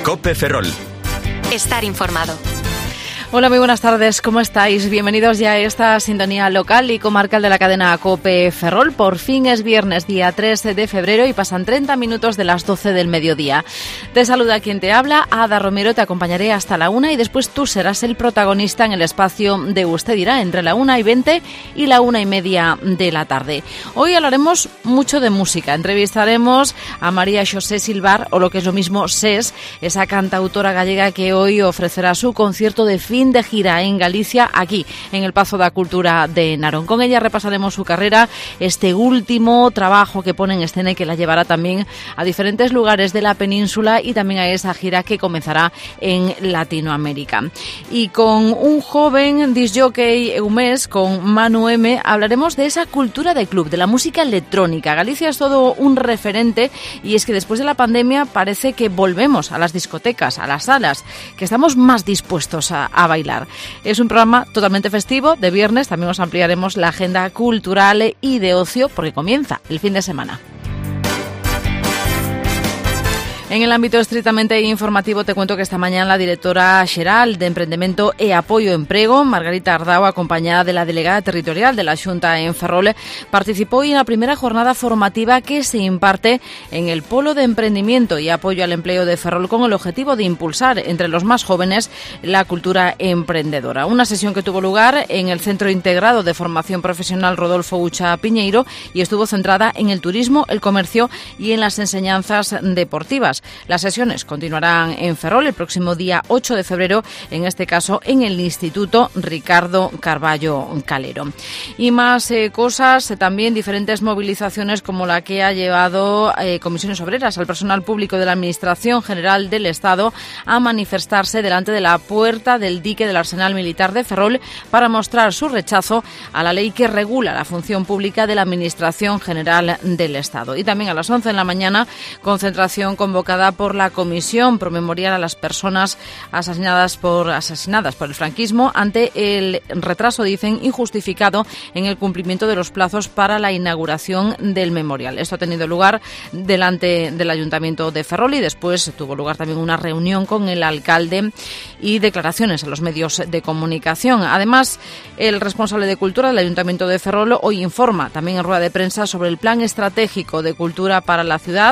COPE Ferrol. Estar informado. Hola, muy buenas tardes, ¿cómo estáis? Bienvenidos ya a esta sintonía local y comarcal de la cadena COPE Ferrol. Por fin es viernes, día 3 de febrero y pasan 30 minutos de las 12 del mediodía. Te saluda quien te habla, Ada Romero, te acompañaré hasta la 1 y después tú serás el protagonista en el espacio de Usted dirá, entre la 1:20 y la 1:30 de la tarde. Hoy hablaremos mucho de música, entrevistaremos a María Xosé Silvar, o lo que es lo mismo, SES, esa cantautora gallega que hoy ofrecerá su concierto de fin de gira en Galicia, aquí en el Pazo da Cultura de Narón. Con ella repasaremos su carrera, este último trabajo que pone en escena y que la llevará también a diferentes lugares de la península y también a esa gira que comenzará en Latinoamérica. Y con un joven disc-jockey eumés, con Manu M, hablaremos de esa cultura de club, de la música electrónica. Galicia es todo un referente y es que después de la pandemia parece que volvemos a las discotecas, a las salas, que estamos más dispuestos a bailar. Es un programa totalmente festivo, de viernes. También os ampliaremos la agenda cultural y de ocio porque comienza el fin de semana. En el ámbito estrictamente informativo te cuento que esta mañana la directora xeral de Emprendemento e Apoio Emprego, Margarita Ardao, acompañada de la delegada territorial de la Xunta en Ferrol, participó hoy en la primera jornada formativa que se imparte en el Polo de Emprendimiento y Apoyo al Empleo de Ferrol con el objetivo de impulsar entre los más jóvenes la cultura emprendedora. Una sesión que tuvo lugar en el Centro Integrado de Formación Profesional Rodolfo Ucha Piñeiro y estuvo centrada en el turismo, el comercio y en las enseñanzas deportivas. Las sesiones continuarán en Ferrol el próximo día 8 de febrero, en este caso en el Instituto Ricardo Carballo Calero. Y más cosas, también diferentes movilizaciones como la que ha llevado Comisiones Obreras al personal público de la Administración General del Estado a manifestarse delante de la puerta del dique del Arsenal Militar de Ferrol para mostrar su rechazo a la ley que regula la función pública de la Administración General del Estado. Y también a las 11 de la mañana, concentración convocada por la Comisión pro Memorial a las personas asesinadas por el franquismo ante el retraso, dicen, injustificado en el cumplimiento de los plazos para la inauguración del memorial. Esto ha tenido lugar delante del Ayuntamiento de Ferrol y después tuvo lugar también una reunión con el alcalde y declaraciones a los medios de comunicación. Además, el responsable de Cultura del Ayuntamiento de Ferrol hoy informa también en rueda de prensa sobre el Plan Estratégico de Cultura para la Ciudad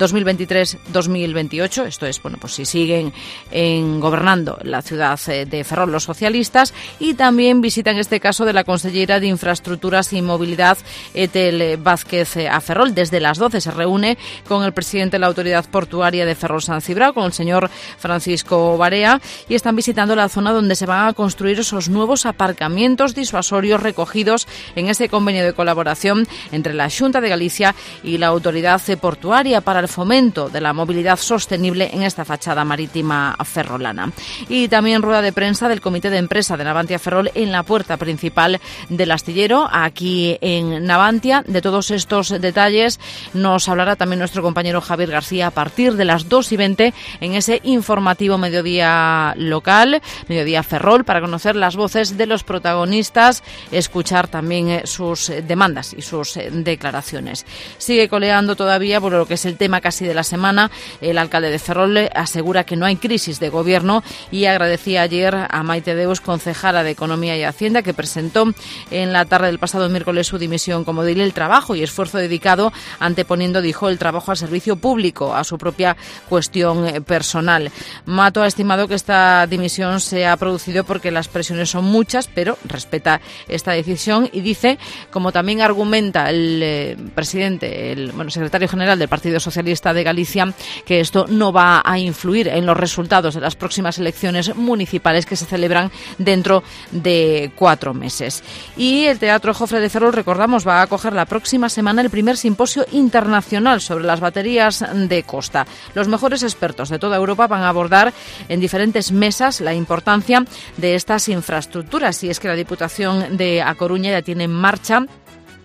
2023-2028, esto es, bueno, pues si siguen gobernando la ciudad de Ferrol los socialistas, y también visita en este caso de la consellera de Infraestructuras y Movilidad, Etel Vázquez, a Ferrol. Desde las 12 se reúne con el presidente de la Autoridad Portuaria de Ferrol San Cibrao, con el señor Francisco Barea, y están visitando la zona donde se van a construir esos nuevos aparcamientos disuasorios recogidos en ese convenio de colaboración entre la Xunta de Galicia y la Autoridad Portuaria para el fomento de la movilidad sostenible en esta fachada marítima ferrolana. Y también rueda de prensa del Comité de Empresa de Navantia Ferrol en la puerta principal del astillero, aquí en Navantia. De todos estos detalles nos hablará también nuestro compañero Javier García a partir de las 2:20 en ese informativo mediodía local, mediodía Ferrol, para conocer las voces de los protagonistas, escuchar también sus demandas y sus declaraciones. Sigue coleando todavía por lo que es el tema casi de la semana. El alcalde de Ferrol asegura que no hay crisis de gobierno y agradecía ayer a Maite Deus, concejala de Economía y Hacienda, que presentó en la tarde del pasado miércoles su dimisión como edil, el trabajo y esfuerzo dedicado, anteponiendo, dijo, el trabajo al servicio público a su propia cuestión personal. Mato ha estimado que esta dimisión se ha producido porque las presiones son muchas, pero respeta esta decisión y dice, como también argumenta el secretario general del Partido Socialista de Galicia, que esto no va a influir en los resultados de las próximas elecciones municipales que se celebran dentro de 4 meses. Y el Teatro Jofre de Ferrol, recordamos, va a acoger la próxima semana el primer simposio internacional sobre las baterías de costa. Los mejores expertos de toda Europa van a abordar en diferentes mesas la importancia de estas infraestructuras. Y es que la Diputación de A Coruña ya tiene en marcha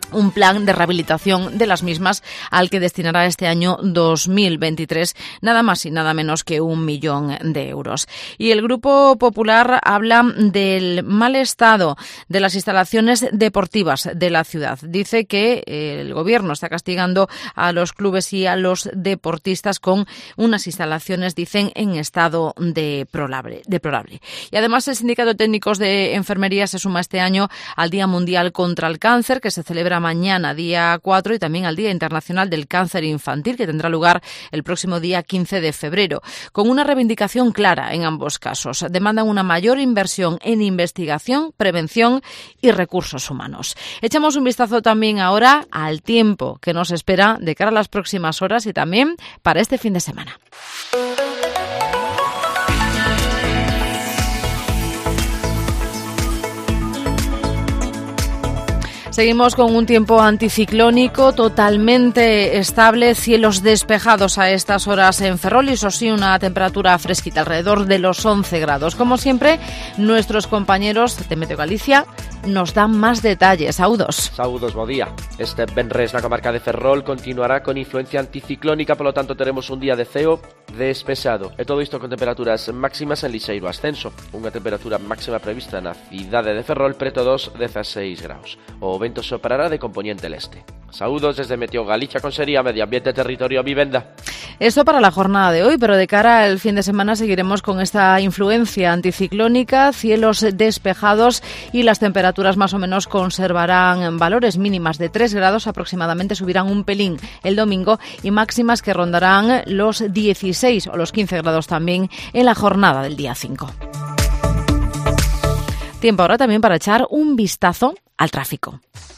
un plan de rehabilitación de las mismas al que destinará este año 2023 nada más y nada menos que 1 millón de euros. Y el Grupo Popular habla del mal estado de las instalaciones deportivas de la ciudad. Dice que el Gobierno está castigando a los clubes y a los deportistas con unas instalaciones, dicen, en estado deplorable. Y además el Sindicato de Técnicos de Enfermería se suma este año al Día Mundial contra el Cáncer, que se celebra mañana, día 4, y también al Día Internacional del Cáncer Infantil, que tendrá lugar el próximo día 15 de febrero, con una reivindicación clara en ambos casos. Demandan una mayor inversión en investigación, prevención y recursos humanos. Echamos un vistazo también ahora al tiempo que nos espera de cara a las próximas horas y también para este fin de semana. Seguimos con un tiempo anticiclónico totalmente estable, cielos despejados a estas horas en Ferrol y eso sí, una temperatura fresquita alrededor de los 11 grados. Como siempre, nuestros compañeros de Meteo Galicia nos dan más detalles. Saúdos, bo día. Este venres na comarca de Ferrol continuará con influencia anticiclónica, polo tanto teremos un día de ceo despexado. E todo isto con temperaturas máximas en lixeiro ascenso. Unha temperatura máxima prevista na cidade de Ferrol preto dos 16 graus. O vento soprará de componente leste. Saúdos desde Meteo Galicia, Consellería Medio Ambiente, Territorio e Vivenda. Esto para la jornada de hoy, pero de cara al fin de semana seguiremos con esta influencia anticiclónica, cielos despejados y las temperaturas más o menos conservarán valores mínimas de 3 grados, aproximadamente subirán un pelín el domingo y máximas que rondarán los 16 o los 15 grados también en la jornada del día 5. Tiempo ahora también para echar un vistazo al tráfico.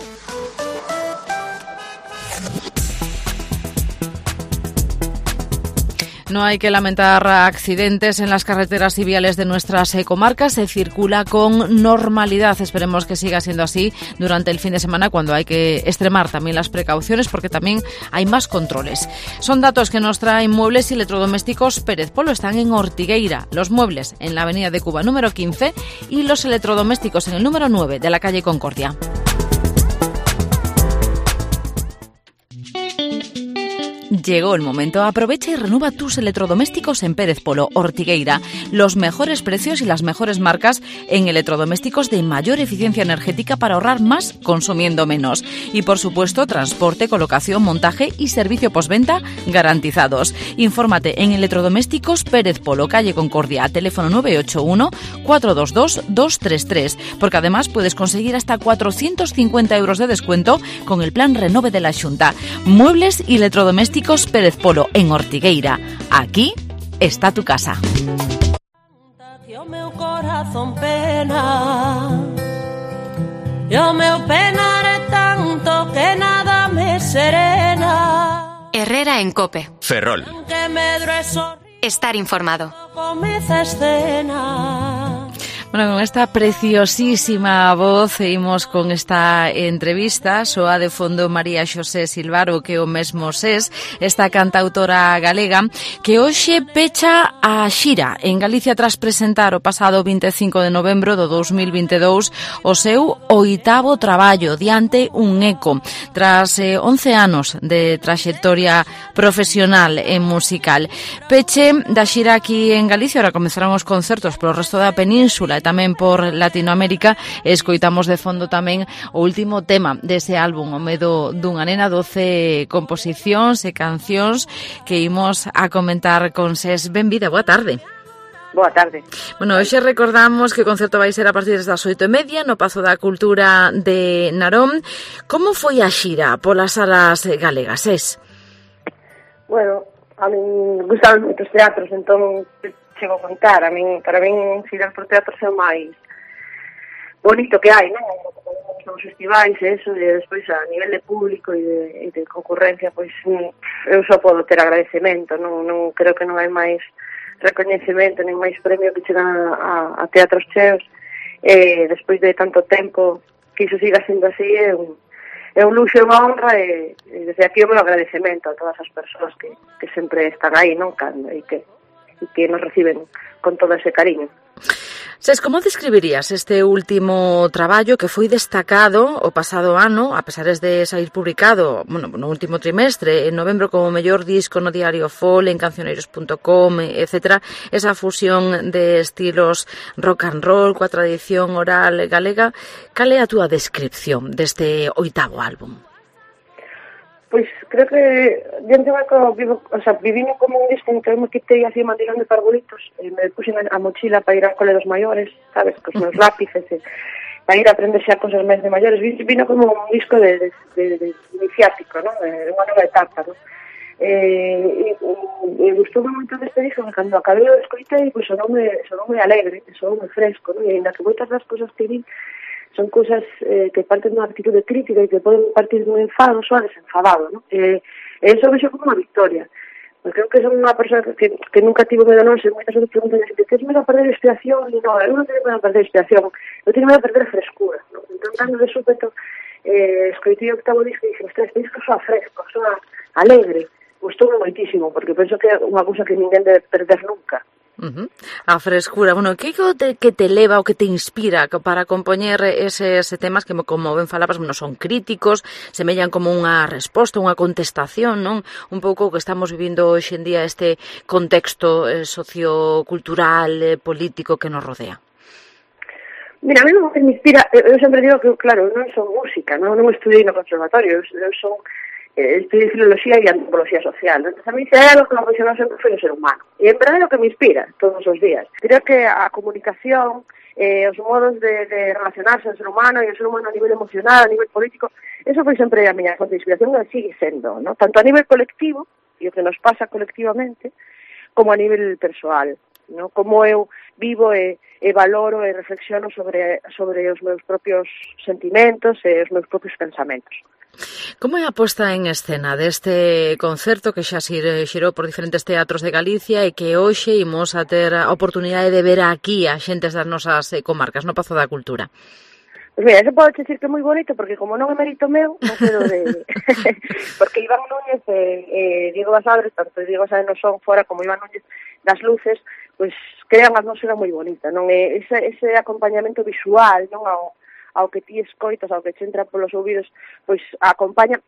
No hay que lamentar accidentes en las carreteras y viales de nuestras comarcas. Se circula con normalidad. Esperemos que siga siendo así durante el fin de semana, cuando hay que extremar también las precauciones, porque también hay más controles. Son datos que nos traen Muebles y Electrodomésticos Pérez Polo. Están en Ortigueira. Los muebles en la avenida de Cuba número 15 y los electrodomésticos en el número 9 de la calle Concordia. Llegó el momento. Aprovecha y renueva tus electrodomésticos en Pérez Polo, Ortigueira. Los mejores precios y las mejores marcas en electrodomésticos de mayor eficiencia energética para ahorrar más consumiendo menos. Y por supuesto, transporte, colocación, montaje y servicio postventa garantizados. Infórmate en Electrodomésticos Pérez Polo, calle Concordia, teléfono 981 422 233, porque además puedes conseguir hasta 450 euros de descuento con el plan Renove de la Xunta. Muebles y Electrodomésticos Pérez Polo en Ortigueira. Aquí está tu casa. Yo meu corazón pena, yo meu penaré tanto que nada me serena. Herrera en COPE. Ferrol. Estar informado. Comienza escena. Bueno, con esta preciosísima voz seguimos con esta entrevista. Soa de fondo María Xosé Silvaro, que o mesmo ses, esta cantautora galega, que hoxe pecha a xira en Galicia tras presentar o pasado 25 de novembro do 2022 o seu 8º traballo, Diante un eco, tras 11 anos de traxectoria profesional e musical. Peche da xira aquí en Galicia, ahora comezarán os concertos polo resto da península e tamén por Latinoamérica. Escoitamos de fondo tamén o último tema dese álbum, O medo dunha nena, 12 composicións e cancións que imos a comentar con ses. Benvida, boa tarde. Boa tarde. Bueno, hoxe recordamos que o concerto vai ser a partir das 8:30 no Pazo da Cultura de Narón. Como foi a xira polas salas galegas, es? Bueno, a min gustaban moitos teatros, entón chego a contar. Para min xirar por teatros é o máis bonito que hai, non? Os festivais e eso, e despois a nivel de público e de concurrencia, pois eu só podo ter agradecemento, non creo que non hai máis recoñecemento nin máis premio que chegan a teatros cheos, e despois de tanto tempo que iso siga sendo así é un luxo e unha honra, e desde aquí o meu agradecemento a todas as persoas que sempre están aí, non? E que nos reciben con todo ese cariño. Ses, como describirías este último traballo que foi destacado o pasado ano, a pesar de sair publicado, bueno, no último trimestre, en novembro como mellor disco no diario Fol, en cancioneiros.com, etc. Esa fusión de estilos rock and roll coa tradición oral galega. Cal é a túa descripción deste 8º álbum? Pois creo que diante vivino como un disco en que eu me quitei así mantilón de parvulitos e me puxen a mochila para ir ao cole dos maiores, sabes, cos meus lápices para ir a aprender xa cosas máis de maiores. Vino como un disco de iniciático, ¿no? De unha nova etapa, ¿no? E gustoume moito deste disco, que cando acabei o escoitei, pois sonoume alegre, sonoume fresco, ¿no? E ainda que moitas das cosas que vi son cousas que parten dunha actitude crítica e que poden partir dun enfado, soa desenfadado, ¿no? E eso vexo como unha victoria, porque creo que son unha persona que nunca tivo medo, non sei, moitas veces preguntan se tens medo a perder inspiración, e non, eu non teño medo a perder inspiración, eu teño medo a perder frescura, ¿no? Entón, cando de súpeto escoitei o 8º disco e dixen, este disco soa fresco, soa alegre, gustoume moitísimo, porque penso que é unha cousa que ninguén debe perder nunca. A frescura, bueno, que te leva ou que te inspira para compoñer eses temas que, como ben falabas, bueno, son críticos, semellan como unha resposta, unha contestación, non? Un pouco o que estamos vivindo hoxe en día, este contexto sociocultural, político que nos rodea. Mira, a mí non me inspira, eu sempre digo que, claro, non son música, non estudei no conservatorio, eu son estudié filoloxía e antropoloxía social. Entón, a mí se hai algo que me apaixonou sempre foi o ser humano. E en verdade é o que me inspira todos os días. Creo que a comunicación, os modos de relacionarse ao ser humano e o ser humano a nivel emocional, a nivel político, eso foi sempre a miña fonte de inspiración e sigue sendo, ¿no? Tanto a nivel colectivo, e o que nos pasa colectivamente, como a nivel persoal, ¿no? Como eu vivo e valoro e reflexiono sobre os meus propios sentimentos e os meus propios pensamentos. Como é a posta en escena deste concerto que xa xirou por diferentes teatros de Galicia e que hoxe imos a ter a oportunidade de ver aquí a xentes das nosas comarcas no Pazo da Cultura? Pois mira, eso pode dicir que é moi bonito, porque como non é mérito meu, non quero de... porque Iván Núñez e Diego Basadres, tanto Diego Basadres non son fora como Iván Núñez das luces, pois crean a atmosfera moi bonita, non? Ese acompañamento visual, non, ao que ti escoitas, ao que che entra polos ouvidos, pois acompaña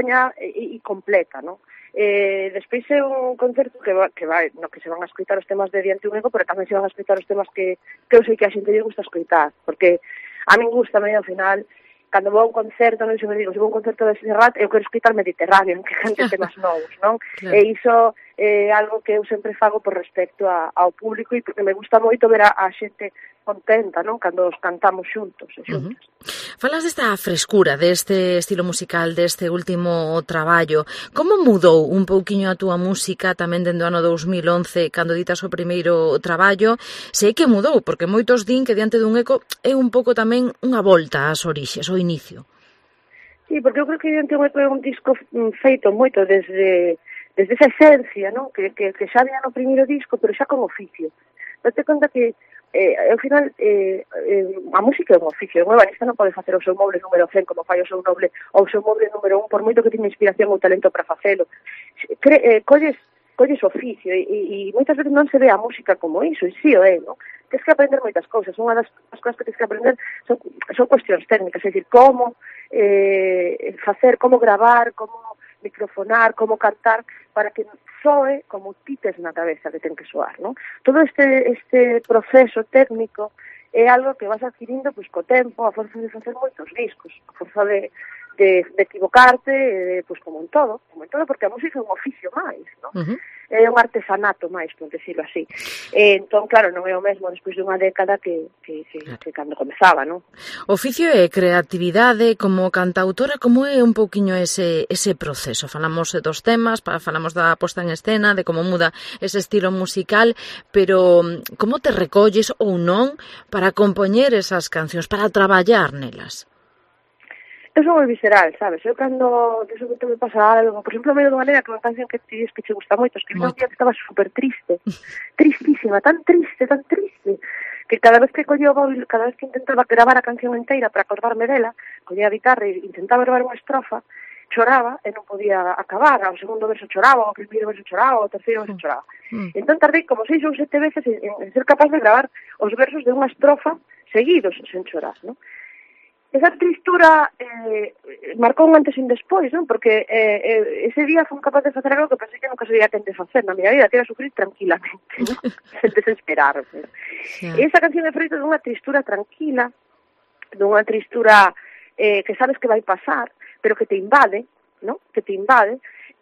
e completa, non? Despois é un concerto que vai, no que se van a escoitar os temas de Diante un Ego, pero tamén se van a escoitar os temas que eu sei que a xente lle gusta escoitar, porque a min gusta ao final, cando vou a un concerto, non sei, digo, se vou a un concerto de Serrat, eu quero escoitar Mediterráneo, que cante temas novos, non? Claro. E iso é algo que eu sempre fago por respecto ao público e porque me gusta moito ver a xente contenta, non? Cando os cantamos xuntos e xuntas. Falas desta frescura, deste estilo musical, deste último traballo. Como mudou un pouquiño a túa música tamén dende o ano 2011, cando editas o primeiro traballo? Sei que mudou, porque moitos din que Diante dun Eco é un pouco tamén unha volta ás orixes, ao inicio. Sí, porque eu creo que Diante dun Eco é un disco feito moito desde esa esencia, non? Que xa había no primeiro disco, pero xa con oficio. Date conta que ao final a música é un oficio, un ebanista non pode facer o seu moble número 100 como fai o seu moble número 1 por moito que teña inspiración ou talento para facelo. Colles oficio e moitas veces non se ve a música como iso, e si o é, non? Tens que aprender moitas cousas, unha das cousas que tens que aprender son cuestións técnicas, é dicir, como facer, como gravar, como microfonar, como cantar, para que soe como ti tes na cabeza que ten que soar, non? Todo este proceso técnico é algo que vas adquirindo pois co tempo, a forza de facer moitos discos, a forza de equivocarte, pois como en todo, porque a música é un oficio máis, non? É un artesanato máis, por decirlo así. Entón, claro, non é o mesmo despois dunha década que cando comezaba, non? Oficio e creatividade como cantautora, como é un pouquiño ese proceso? Falamos dos temas, falamos da posta en escena, de como muda ese estilo musical, pero como te recolles ou non para compoñer esas cancións, para traballar nelas? Eu sou moi visceral, sabes? Eu cando de súbito me pasa algo, por exemplo, medio de maneira que unha canción que ti dices que che gusta moito, escribí un día que estaba super triste, tristísima, tan triste, que cada vez que collía o móvil, cada vez que intentaba gravar a canción inteira para acordarme dela, collía a guitarra e intentaba gravar unha estrofa, choraba e non podía acabar, ao segundo verso choraba, ao primeiro verso choraba, ao terceiro verso choraba. Entón tardei como 6 ou 7 veces en ser capaz de gravar os versos de unha estrofa seguidos sen chorar, non? Esa tristura marcou un antes e un despois, non? Porque ese día fui capaz de facer algo que pensei que nunca sería capaz de facer na miña vida, que era sufrir tranquilamente, non? Sen desesperarme. Sí. E esa canción é feita dunha tristura tranquila, dunha tristura que sabes que vai pasar, pero que te invade, non? Que te invade.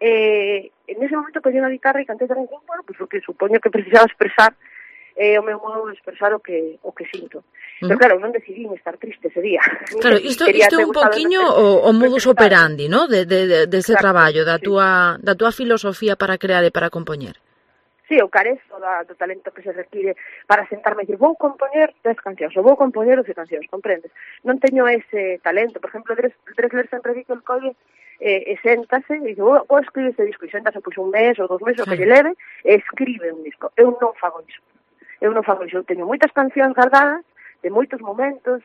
En ese momento collei a guitarra e cantei tamén, bueno, pues o que supoño que precisaba expresar o meu modo de expresar o que sinto. Pero claro, non decidín estar triste ese día. Claro, isto é un poquinho o modus operandi, ¿no? De ese traballo, da túa filosofía para crear e para compoñer. Sí, eu carezo do talento que se require para sentarme e dicir, vou compoñer 10 cancións, ou vou compoñer 12 cancións, comprendes? Non teño ese talento. Por exemplo, Drexler sempre di que el colle séntase e dice, vou escribir este disco, e séntase pois un mes ou 2 meses, o que lle leve, e escribe un disco. Eu non fago iso. Eu teño moitas cancións guardadas de moitos momentos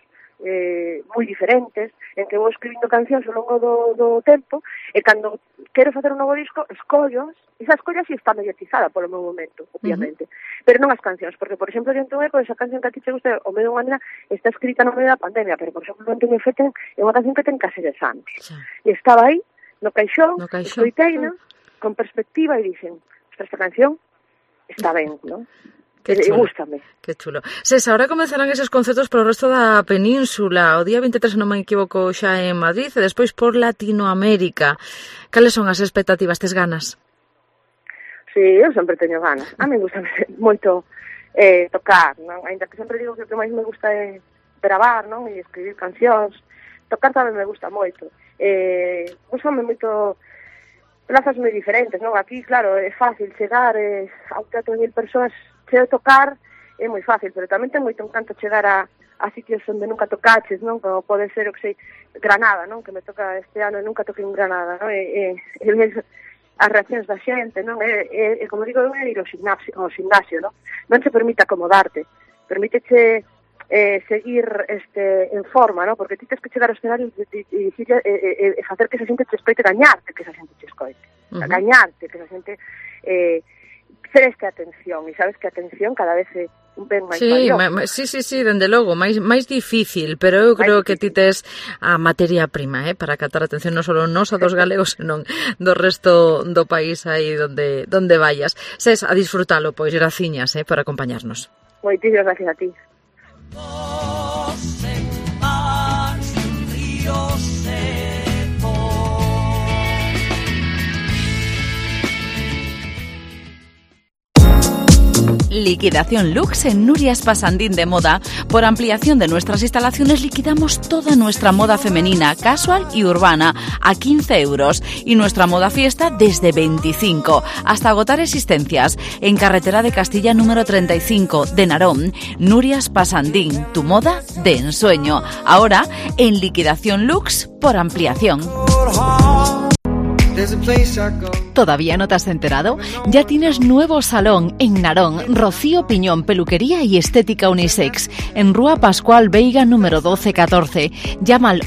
moi diferentes en que vou escribindo cancións ao longo do tempo e cando quero facer un novo disco escollo, esa escolla si está mediatizada polo meu momento, obviamente, pero non as cancións, porque por exemplo Diante un eco, esa canción que a ti te gusta o medio de unha nena está escrita no medio da pandemia, pero por exemplo Antonio Feten é unha canción que ten case 10 anos e estaba aí no caixón, escoiteina con perspectiva e dixen, esta canción está ben, non? Que chulo. Gústame. Que chulo. César, ahora comenzarán eses concertos polo resto da península, o día 23, non me equivoco, xa en Madrid, e despois por Latinoamérica. Cales son as expectativas, tes ganas? Sí, eu sempre teño ganas. A mí gusta moito tocar, non? Ainda que sempre digo que o que máis me gusta é gravar, non? E escribir cancións. Tocar tamén me gusta moito. Gústame moito plazas moi diferentes, non? Aquí, claro, é fácil chegar a un teatro de 1000 persoas. Cheo tocar é moi fácil, pero tamén ten moito encanto chegar a sitios onde nunca tocaches, non? Como pode ser, o que sei, Granada, non? Que me toca este ano e nunca toquei en Granada, non? E as reaccións da xente, non? E como digo, é ir ao gimnasio, non? Non te permite acomodarte, permítete seguir en forma, non? Porque ti tens que chegar ao escenario e facer que esa xente te escoite, gañarte que esa xente te escoite, gañarte que esa xente preste atención, e sabes que a atención cada vez é un ben máis valioso. Sí, dende logo, máis difícil, pero eu creo que ti tes a materia prima, para captar a atención non só nosa dos galegos, senón do resto do país aí donde vayas. Ses, a disfrutalo, pois, graciñas, por acompañarnos. Moitísimas gracias a ti. Liquidación Lux en Nurias Pasandín de Moda. Por ampliación de nuestras instalaciones liquidamos toda nuestra moda femenina, casual y urbana a 15 euros y nuestra moda fiesta desde 25 hasta agotar existencias. En carretera de Castilla número 35 de Narón, Nurias Pasandín, tu moda de ensueño. Ahora en Liquidación Lux por ampliación. ¿Todavía no te has enterado? Ya tienes nuevo salón en Narón, Rocío Piñón, peluquería y estética unisex, en Rúa Pascual Veiga número 1214. Llama al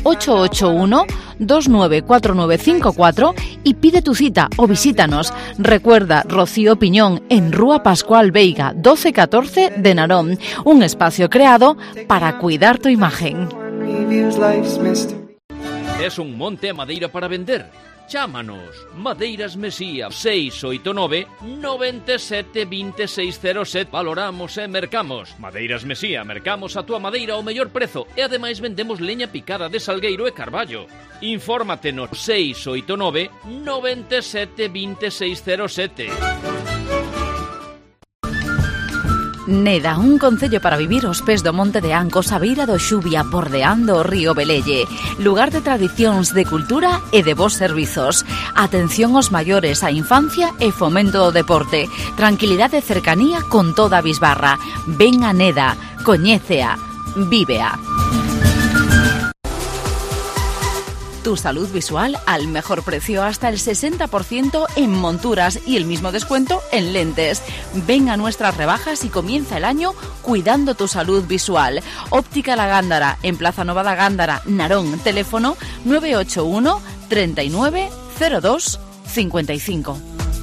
881-294954 y pide tu cita o visítanos. Recuerda, Rocío Piñón, en Rúa Pascual Veiga 1214 de Narón. Un espacio creado para cuidar tu imagen. Es un monte a madeira para vender. Chámanos, Madeiras Mesía 689 97 2607. Valoramos e mercamos. Madeiras Mesía, mercamos a túa madeira ao mellor prezo e ademais vendemos leña picada de salgueiro e carballo. Infórmate no 689 97 2607. Neda, un concello para vivir aos pés do Monte de Ancos, a beira do Xubia, bordeando o río Velelle. Lugar de tradicións, de cultura e de bons servizos. Atención aos maiores, a infancia e fomento do deporte. Tranquilidade e cercanía con toda a bisbarra. Ven a Neda, coñécea, vívea. Tu salud visual al mejor precio, hasta el 60% en monturas y el mismo descuento en lentes. Ven a nuestras rebajas y comienza el año cuidando tu salud visual. Óptica La Gándara, en Plaza Nova da Gándara, Narón. Teléfono 981 39 02 55.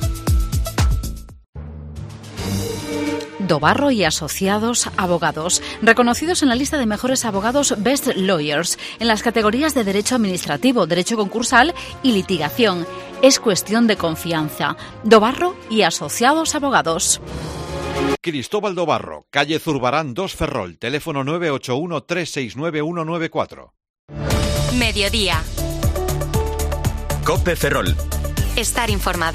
Dobarro y Asociados Abogados, reconocidos en la lista de mejores abogados Best Lawyers en las categorías de Derecho Administrativo, Derecho Concursal y Litigación. Es cuestión de confianza. Dobarro y Asociados Abogados. Cristóbal Dobarro, calle Zurbarán 2 Ferrol, teléfono 981-369-194. Mediodía. COPE Ferrol. Estar informado.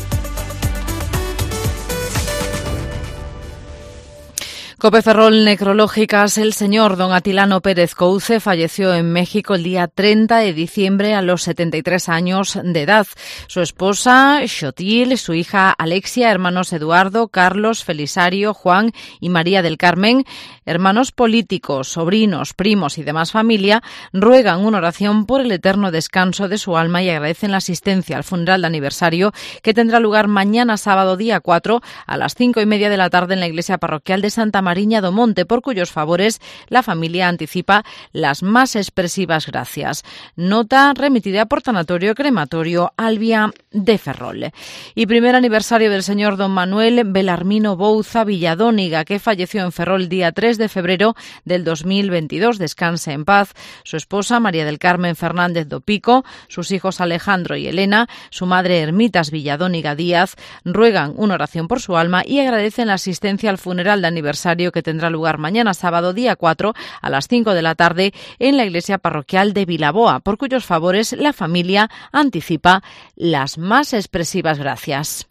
COPE Ferrol Necrológicas. El señor don Atilano Pérez Couce falleció en México el día 30 de diciembre a los 73 años de edad. Su esposa, Xotil, su hija Alexia, hermanos Eduardo, Carlos, Felisario, Juan y María del Carmen, hermanos políticos, sobrinos, primos y demás familia, ruegan una oración por el eterno descanso de su alma y agradecen la asistencia al funeral de aniversario que tendrá lugar mañana sábado día 4 a las 5:30 de la tarde en la iglesia parroquial de Santa Mariña do Monte, por cuyos favores la familia anticipa las más expresivas gracias. Nota remitida por Tanatorio Crematorio Albia de Ferrol. Y primer aniversario del señor don Manuel Belarmino Bouza Villadóniga, que falleció en Ferrol el día 3 de febrero del 2022. Descanse en paz. Su esposa María del Carmen Fernández do Pico, sus hijos Alejandro y Elena, su madre Hermitas Villadóniga Díaz, ruegan una oración por su alma y agradecen la asistencia al funeral de aniversario que tendrá lugar mañana sábado día 4 a las 5 de la tarde en la iglesia parroquial de Vilaboa, por cuyos favores la familia anticipa las más expresivas gracias.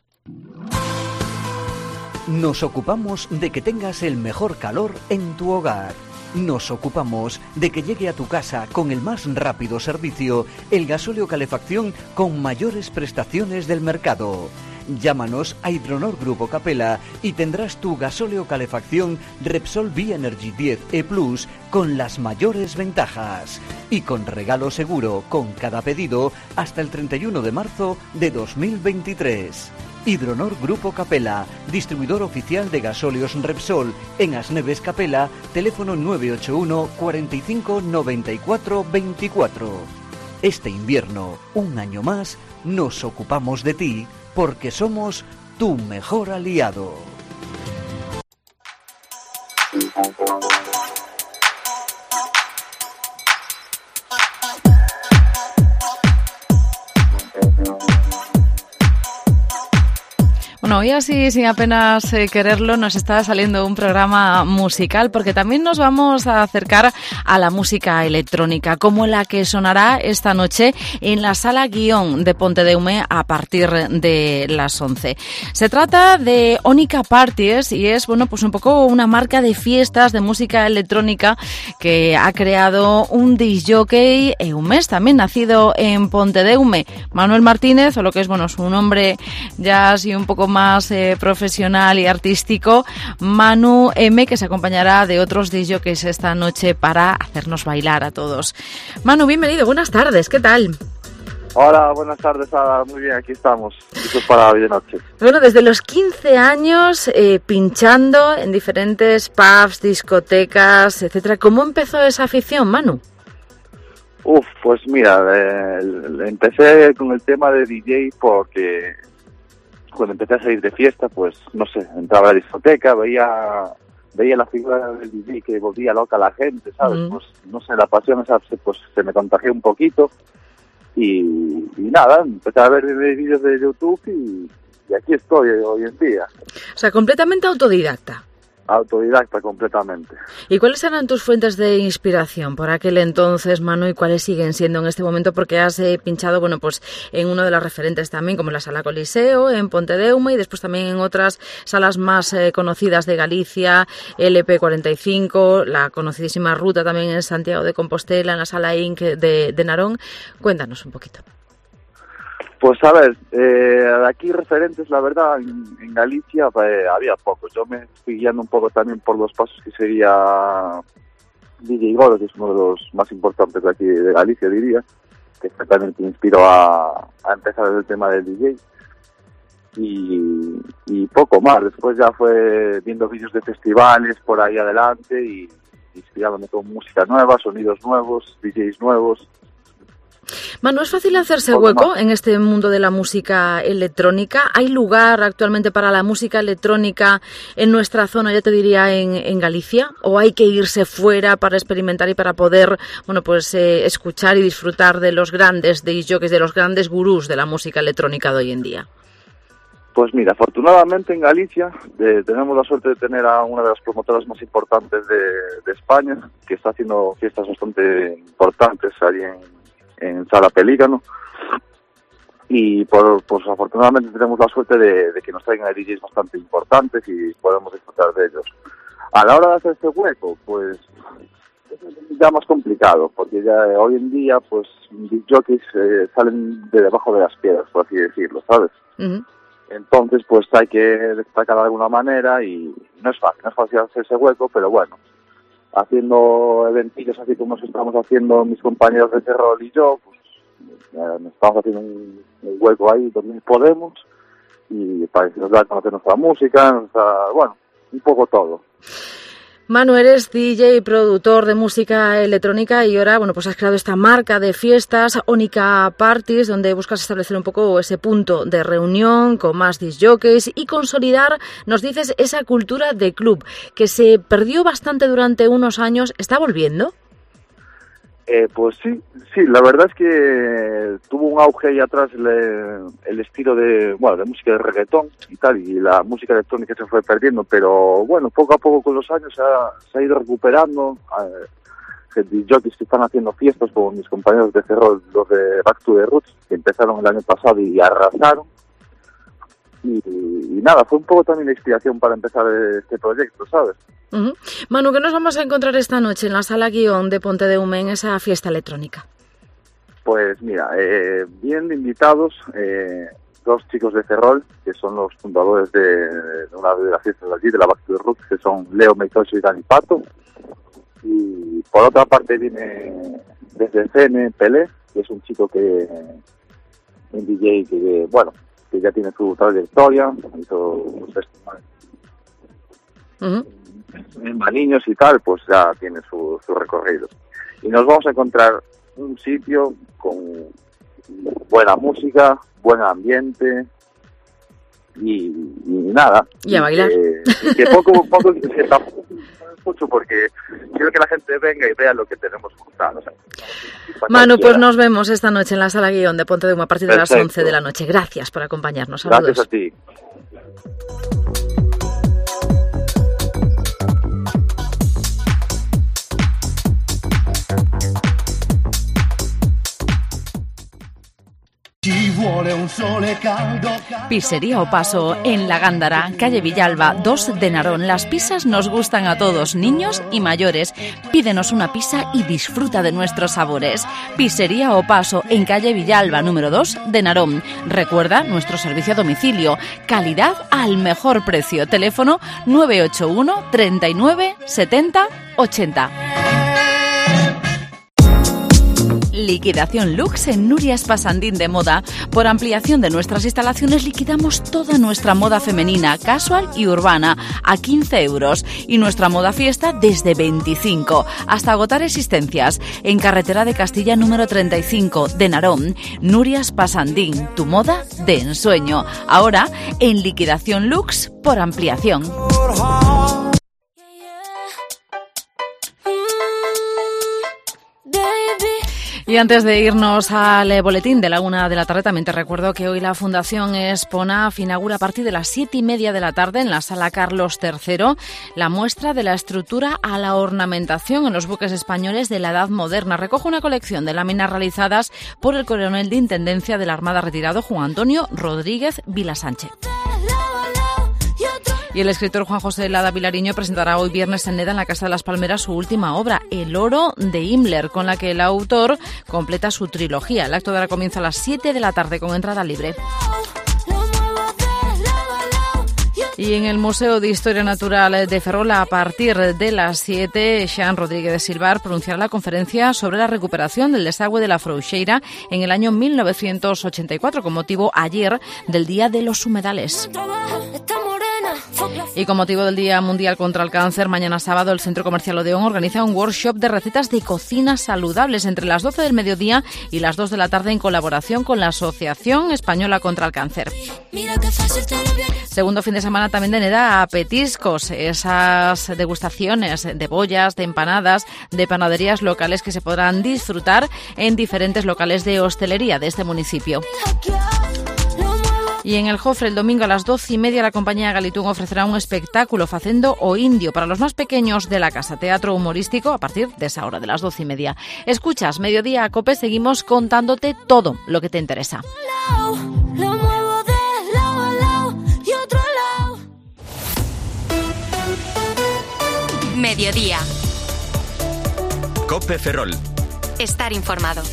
Nos ocupamos de que tengas el mejor calor en tu hogar. Nos ocupamos de que llegue a tu casa con el más rápido servicio el gasóleo calefacción con mayores prestaciones del mercado. Llámanos a Hidronor Grupo Capella y tendrás tu gasóleo calefacción Repsol B-Energy 10 E Plus con las mayores ventajas y con regalo seguro con cada pedido hasta el 31 de marzo de 2023. Hidronor Grupo Capella, distribuidor oficial de gasóleos Repsol en Asneves Capella, teléfono 981 45 94 24. Este invierno, un año más, nos ocupamos de ti porque somos tu mejor aliado. Bueno, hoy así, sin apenas quererlo, nos está saliendo un programa musical, porque también nos vamos a acercar a la música electrónica, como la que sonará esta noche en la Sala Guión de Pontedeume a partir de las 11. Se trata de Ónica Parties y es, bueno, pues un poco una marca de fiestas de música electrónica que ha creado un disc-jockey eumés, también nacido en Pontedeume, Manuel Martínez, o lo que es, bueno, su nombre ya así un poco más profesional y artístico, Manu M, que se acompañará de otros discjockeys esta noche para hacernos bailar a todos. Manu, bienvenido, buenas tardes, ¿qué tal? Hola, buenas tardes, Ada. Muy bien, aquí estamos, listos para hoy de noche. Bueno, desde los 15 años pinchando en diferentes pubs, discotecas, etcétera. ¿Cómo empezó esa afición, Manu? Pues mira, empecé con el tema de DJ porque cuando empecé a salir de fiesta, pues no sé, entraba a la discoteca, veía la figura del DJ que volvía loca a la gente, ¿sabes? Pues no sé, la pasión esa pues se me contagió un poquito y nada, empecé a ver vídeos de YouTube y aquí estoy hoy en día. O sea, completamente autodidacta. Autodidacta completamente. ¿Y cuáles eran tus fuentes de inspiración por aquel entonces, Manu, y cuáles siguen siendo en este momento? Porque has pinchado, bueno, pues en uno de las referentes también, como la Sala Coliseo, en Pontedeume, y después también en otras salas más conocidas de Galicia, LP45, la conocidísima Ruta también en Santiago de Compostela, en la Sala Inc. de Narón. Cuéntanos un poquito. Pues a ver, aquí referentes, la verdad, en Galicia había pocos. Yo me fui guiando un poco también por los pasos que sería DJ Goro, que es uno de los más importantes de aquí de Galicia, diría, que fue también que me inspiró a empezar el tema del DJ. Y poco más. Después ya fue viendo vídeos de festivales por ahí adelante y inspirándome con música nueva, sonidos nuevos, DJs nuevos. Manu, ¿es fácil hacerse hueco en este mundo de la música electrónica? ¿Hay lugar actualmente para la música electrónica en nuestra zona, ya te diría, en Galicia? ¿O hay que irse fuera para experimentar y para poder, escuchar y disfrutar de los grandes disc-jockeys, de los grandes gurús de la música electrónica de hoy en día? Pues mira, afortunadamente en Galicia tenemos la suerte de tener a una de las promotoras más importantes de España, que está haciendo fiestas bastante importantes allí en Sala Pelícano, y pues afortunadamente tenemos la suerte de que nos traigan a DJs bastante importantes y podemos disfrutar de ellos. A la hora de hacer este hueco, pues es ya más complicado, porque ya hoy en día pues disc jockeys salen de debajo de las piedras, por así decirlo, ¿sabes? Uh-huh. Entonces, pues hay que destacar de alguna manera y no es fácil hacerse hueco, pero bueno, haciendo eventillos así como nos estamos haciendo mis compañeros de Ferrol y yo, pues nos estamos haciendo un hueco ahí donde podemos y para que nos da a conocer nuestra música, un poco todo. Manu, eres DJ y productor de música electrónica y ahora, pues has creado esta marca de fiestas, Ónica Parties, donde buscas establecer un poco ese punto de reunión con más disc jockeys y consolidar, nos dices, esa cultura de club que se perdió bastante durante unos años. ¿Está volviendo? Pues sí, la verdad es que tuvo un auge ahí atrás el estilo de música de reggaetón y tal, y la música electrónica se fue perdiendo, pero bueno, poco a poco con los años se ha ido recuperando. DJs que están haciendo fiestas con mis compañeros de Ferrol, los de Back to the Roots, que empezaron el año pasado y arrasaron. Y nada, fue un poco también la inspiración para empezar este proyecto, ¿sabes? Uh-huh. Manu, ¿qué nos vamos a encontrar esta noche en la Sala Guión de Pontedeume en esa fiesta electrónica? Pues mira, bien invitados, dos chicos de Ferrol, que son los fundadores de una de las fiestas de allí, de la Back to the Roots, que son Leo Meitoso y Dani Pato. Y por otra parte viene desde CN Pelé, que es un chico un DJ que ya tiene su trayectoria, hizo en Maniños y tal, pues ya tiene su recorrido. Y nos vamos a encontrar un sitio con buena música, buen ambiente y nada. Y a bailar. Y que poco mucho porque quiero que la gente venga y vea lo que tenemos montado. Manu, pues nos vemos esta noche en la Sala Guión de Pontedeume a partir de las 11 de la noche. Gracias por acompañarnos. Saludos. Gracias a ti. Pizzería O Paso en La Gándara, calle Villalba, 2 de Narón. Las pizzas nos gustan a todos, niños y mayores. Pídenos una pizza y disfruta de nuestros sabores. Pizzería O Paso en calle Villalba, número 2 de Narón. Recuerda nuestro servicio a domicilio. Calidad al mejor precio. Teléfono 981 39 70 80. Liquidación Lux en Nurias Pasandín de Moda. Por ampliación de nuestras instalaciones liquidamos toda nuestra moda femenina, casual y urbana a 15 euros y nuestra moda fiesta desde 25 hasta agotar existencias. En carretera de Castilla número 35 de Narón. Nurias Pasandín, tu moda de ensueño. Ahora en Liquidación Lux por ampliación. Y antes de irnos al boletín de la 1 de la tarde, también te recuerdo que hoy la Fundación Esponaf inaugura a partir de las 7:30 de la tarde en la Sala Carlos III la muestra de la estructura a la ornamentación en los buques españoles de la Edad Moderna. Recoge una colección de láminas realizadas por el coronel de Intendencia de la Armada retirado Juan Antonio Rodríguez Vilasánchez. Y el escritor Juan José Lada Vilariño presentará hoy viernes en Neda, en la Casa de las Palmeras, su última obra, El oro de Himmler, con la que el autor completa su trilogía. El acto dará comienzo a las 7 de la tarde con entrada libre. Y en el Museo de Historia Natural de Ferrol, a partir de las 7, Xan Rodríguez de Silvar pronunciará la conferencia sobre la recuperación del desagüe de la Frouxeira en el año 1984, con motivo ayer del Día de los Humedales. Y con motivo del Día Mundial contra el Cáncer, mañana sábado el Centro Comercial Odeón organiza un workshop de recetas de cocina saludables entre las 12 del mediodía y las 2 de la tarde en colaboración con la Asociación Española contra el Cáncer. Segundo fin de semana también de Neda a petiscos, esas degustaciones de bollas, de empanadas, de panaderías locales que se podrán disfrutar en diferentes locales de hostelería de este municipio. Y en el Jofre, el domingo a las 12:30, la compañía Galitún ofrecerá un espectáculo Facendo o Indio para los más pequeños de la casa, teatro humorístico a partir de esa hora, de las 12:30. Escuchas Mediodía Cope, seguimos contándote todo lo que te interesa. Mediodía. Cope Ferrol. Estar informado.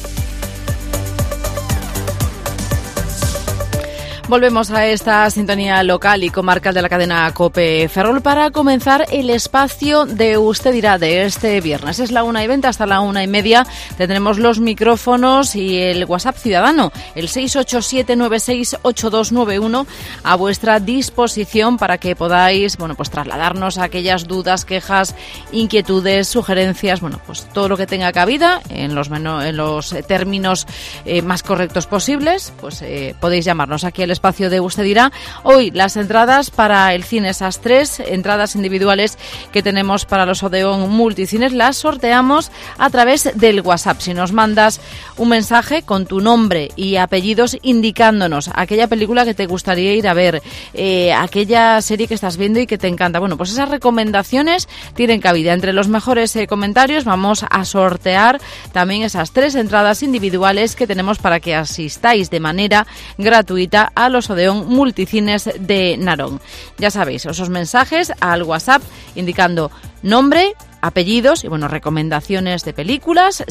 Volvemos a esta sintonía local y comarcal de la cadena COPE Ferrol para comenzar el espacio de Usted Dirá de este viernes. Es la 1:20, hasta la 1:30 tendremos los micrófonos y el WhatsApp ciudadano, el 687968291, a vuestra disposición para que podáis, pues trasladarnos aquellas dudas, quejas, inquietudes, sugerencias, pues todo lo que tenga cabida en los términos más correctos posibles, podéis llamarnos aquí al espacio de Usted Dirá. Hoy las entradas para el cine, esas 3 entradas individuales que tenemos para los Odeón Multicines, las sorteamos a través del WhatsApp. Si nos mandas un mensaje con tu nombre y apellidos indicándonos aquella película que te gustaría ir a ver, aquella serie que estás viendo y que te encanta, pues esas recomendaciones tienen cabida. Entre los mejores comentarios vamos a sortear también esas 3 entradas individuales que tenemos para que asistáis de manera gratuita a los Odeón Multicines de Narón. Ya sabéis, esos mensajes al WhatsApp indicando nombre, apellidos y recomendaciones de películas,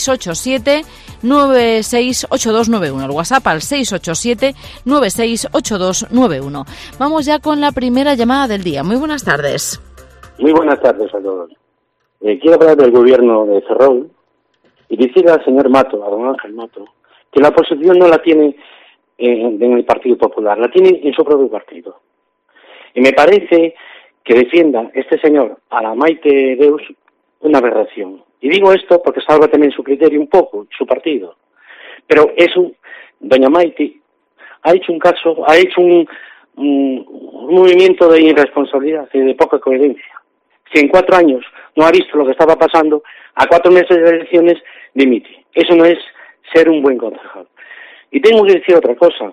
687-968291. El WhatsApp al 687-968291. Vamos ya con la primera llamada del día. Muy buenas tardes. Muy buenas tardes a todos. Quiero hablar del gobierno de Ferrol y decirle al señor Mato, a don Ángel Mato, que la oposición no la tiene en el Partido Popular, la tiene en su propio partido. Y me parece que defienda este señor a la Maite Deus una aberración. Y digo esto porque salva también su criterio un poco, su partido. Pero doña Maite ha hecho un movimiento de irresponsabilidad y de poca coherencia. Si en 4 años no ha visto lo que estaba pasando, a 4 meses de elecciones dimite. Eso no es ser un buen concejal. Y tengo que decir otra cosa,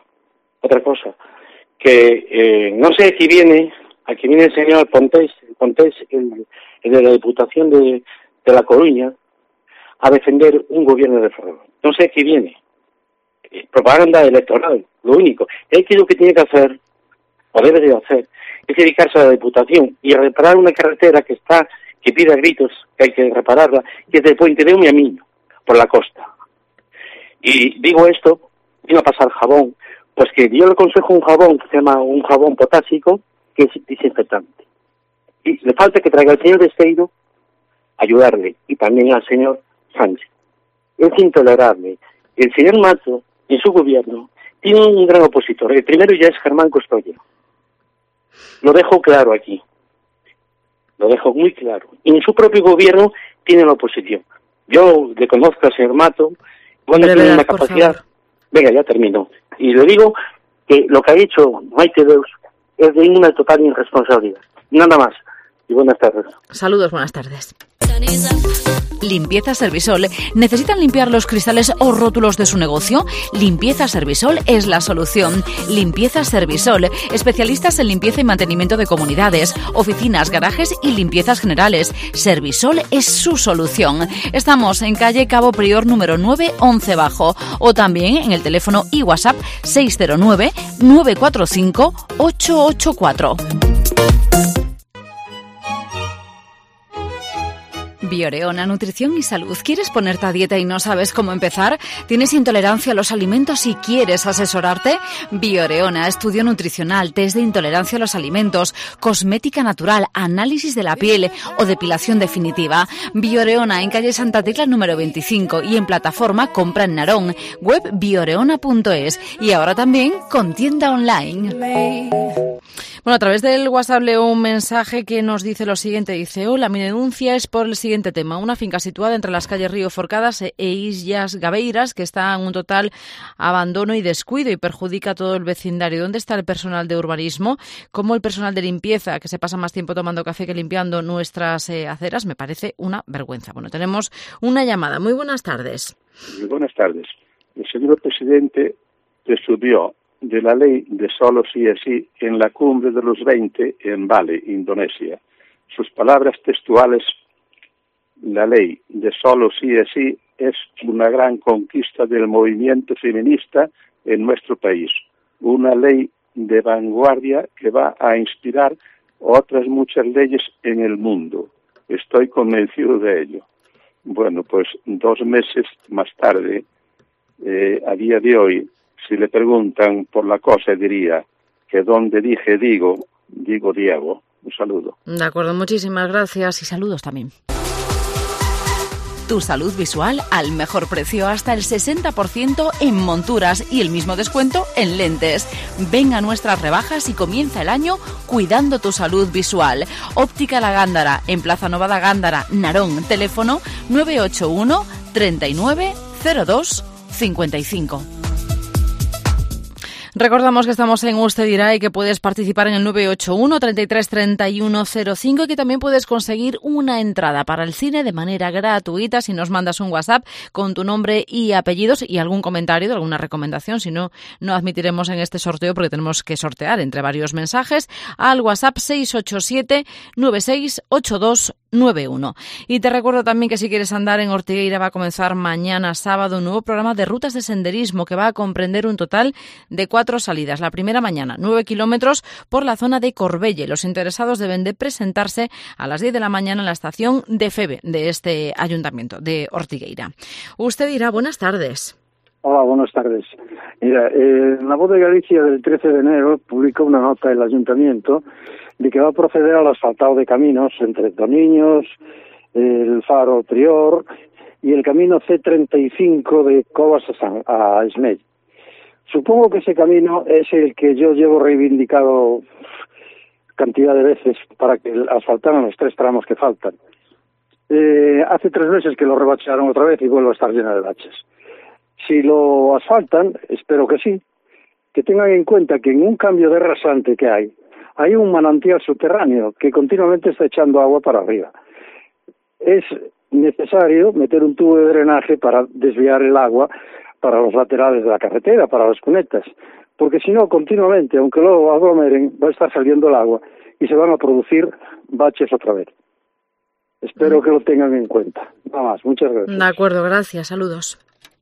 que no sé aquí viene el señor Pontés, el de la Diputación de La Coruña, a defender un gobierno de Ferrol. No sé qué viene. Propaganda electoral, lo único. Él lo que tiene que hacer, o debe de hacer, es dedicarse a la Diputación y reparar una carretera que pide a gritos que hay que repararla, que es del puente de Umiamiño, por la costa. Y digo esto, vino a pasar jabón, pues que yo le aconsejo un jabón que se llama un jabón potásico, que es desinfectante. Y le falta que traiga al señor Besteiro ayudarle, y también al señor Sánchez. Es intolerable. El señor Mato, en su gobierno, tiene un gran opositor. El primero ya es Germán Costoya. Lo dejo claro aquí. Lo dejo muy claro. Y en su propio gobierno tiene la oposición. Yo le conozco al señor Mato, tiene una capacidad... Venga, ya termino. Y le digo que lo que ha hecho Maite Deus es de una total irresponsabilidad. Nada más. Y buenas tardes. Saludos, buenas tardes. Limpieza Servisol. ¿Necesitan limpiar los cristales o rótulos de su negocio? Limpieza Servisol es la solución. Limpieza Servisol. Especialistas en limpieza y mantenimiento de comunidades, oficinas, garajes y limpiezas generales. Servisol es su solución. Estamos en calle Cabo Prior número 9, 11 Bajo. O también en el teléfono y WhatsApp 609-945-884. Bioreona, nutrición y salud. ¿Quieres ponerte a dieta y no sabes cómo empezar? ¿Tienes intolerancia a los alimentos y quieres asesorarte? Bioreona, estudio nutricional, test de intolerancia a los alimentos, cosmética natural, análisis de la piel o depilación definitiva. Bioreona en calle Santa Tecla número 25 y en plataforma Compra en Narón, web bioreona.es y ahora también con tienda online. Bueno, a través del WhatsApp leo un mensaje que nos dice lo siguiente. Dice: hola, mi denuncia es por el siguiente tema. Una finca situada entre las calles Río Forcadas e Illas Gabeiras que está en un total abandono y descuido y perjudica a todo el vecindario. ¿Dónde está el personal de urbanismo? ¿Cómo el personal de limpieza, que se pasa más tiempo tomando café que limpiando nuestras aceras? Me parece una vergüenza. Bueno, tenemos una llamada. Muy buenas tardes. Muy buenas tardes. El señor presidente presumió de la ley de solo sí es sí en la cumbre de los 20 en Bali, Indonesia. Sus palabras textuales: la ley de solo sí es una gran conquista del movimiento feminista en nuestro país. Una ley de vanguardia que va a inspirar otras muchas leyes en el mundo. Estoy convencido de ello. Bueno, pues 2 meses más tarde, a día de hoy, si le preguntan por la cosa, diría que donde dije digo Diego. Un saludo. De acuerdo, muchísimas gracias y saludos también. Tu salud visual al mejor precio, hasta el 60% en monturas y el mismo descuento en lentes. Ven a nuestras rebajas y comienza el año cuidando tu salud visual. Óptica La Gándara, en Plaza Nova da Gándara, Narón. Teléfono 981 39 02 55. Recordamos que estamos en Usted Dirá y que puedes participar en el 981 33 31 05 y que también puedes conseguir una entrada para el cine de manera gratuita si nos mandas un WhatsApp con tu nombre y apellidos y algún comentario de alguna recomendación. Si no, no admitiremos en este sorteo porque tenemos que sortear entre varios mensajes al WhatsApp 687 968291. Y te recuerdo también que si quieres andar en Ortigueira va a comenzar mañana sábado un nuevo programa de rutas de senderismo que va a comprender un total de 4 salidas. La primera mañana, 9 kilómetros por la zona de Corbelle. Los interesados deben de presentarse a las 10 de la mañana en la estación de FEBE de este ayuntamiento de Ortigueira. Usted dirá, buenas tardes. Hola, buenas tardes. Mira, La Voz de Galicia del 13 de enero publica una nota del ayuntamiento de que va a proceder al asfaltado de caminos entre Toniños, el Faro Prior y el camino C35 de Covas a Esmell. Supongo que ese camino es el que yo llevo reivindicado cantidad de veces para que asfaltaran los 3 tramos que faltan. Hace 3 meses que lo rebachearon otra vez y vuelve a estar lleno de baches. Si lo asfaltan, espero que sí, que tengan en cuenta que en un cambio de rasante que hay un manantial subterráneo que continuamente está echando agua para arriba. Es necesario meter un tubo de drenaje para desviar el agua para los laterales de la carretera, para las cunetas, porque si no, continuamente, aunque lo aglomeren, va a estar saliendo el agua y se van a producir baches otra vez. Espero que lo tengan en cuenta. Nada más, muchas gracias. De acuerdo, gracias, saludos.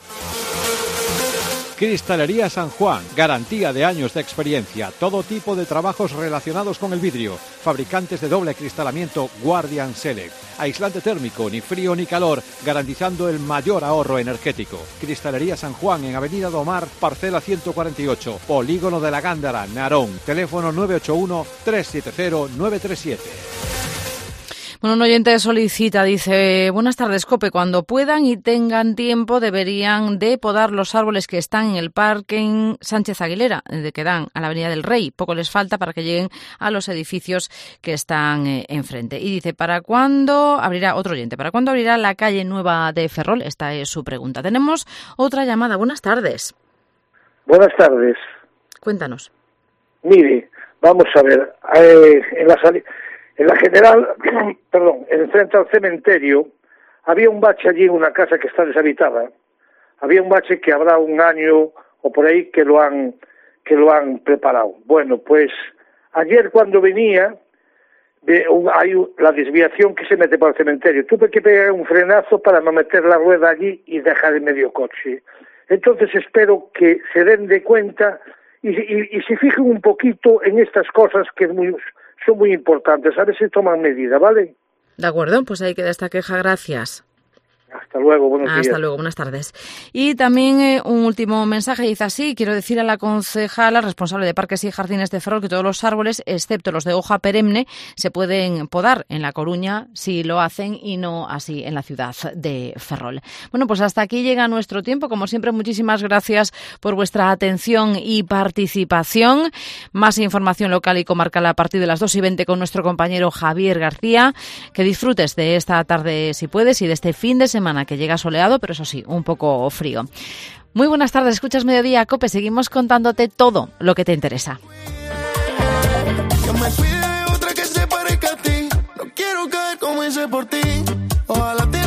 Cristalería San Juan, garantía de años de experiencia, todo tipo de trabajos relacionados con el vidrio, fabricantes de doble cristalamiento Guardian Select, aislante térmico, ni frío ni calor, garantizando el mayor ahorro energético. Cristalería San Juan en Avenida Domar, parcela 148, Polígono de la Gándara, Narón, teléfono 981 370 937. Bueno, un oyente solicita, dice: buenas tardes, COPE, cuando puedan y tengan tiempo deberían de podar los árboles que están en el parking Sánchez Aguilera, que dan a la Avenida del Rey. Poco les falta para que lleguen a los edificios que están enfrente. Y dice: ¿para cuándo abrirá, otro oyente, para cuándo abrirá la calle nueva de Ferrol? Esta es su pregunta. Tenemos otra llamada. Buenas tardes. Buenas tardes. Cuéntanos. Mire, vamos a ver, en la General, en frente al cementerio, había un bache allí en una casa que está deshabitada. Había un bache que habrá 1 año o por ahí que lo han preparado. Bueno, pues ayer cuando venía, hay la desviación que se mete por el cementerio. Tuve que pegar un frenazo para no meter la rueda allí y dejar el medio coche. Entonces espero que se den de cuenta y se fijen un poquito en estas cosas que son muy importantes, a ver si toman medida, ¿vale? De acuerdo, pues ahí queda esta queja, gracias. Hasta luego, buenos días. Hasta luego, buenas tardes. Y también un último mensaje, dice así: quiero decir a la concejala responsable de Parques y Jardines de Ferrol que todos los árboles, excepto los de hoja perenne, se pueden podar en La Coruña si lo hacen y no así en la ciudad de Ferrol. Bueno, pues hasta aquí llega nuestro tiempo. Como siempre, muchísimas gracias por vuestra atención y participación. Más información local y comarcal a partir de las 2:20 con nuestro compañero Javier García. Que disfrutes de esta tarde si puedes y de este fin de semana que llega soleado, pero eso sí, un poco frío. Muy buenas tardes, escuchas Mediodía COPE, seguimos contándote todo lo que te interesa. Que me cuide otra que se parezca a ti, no quiero caer como hice por ti, ojalá te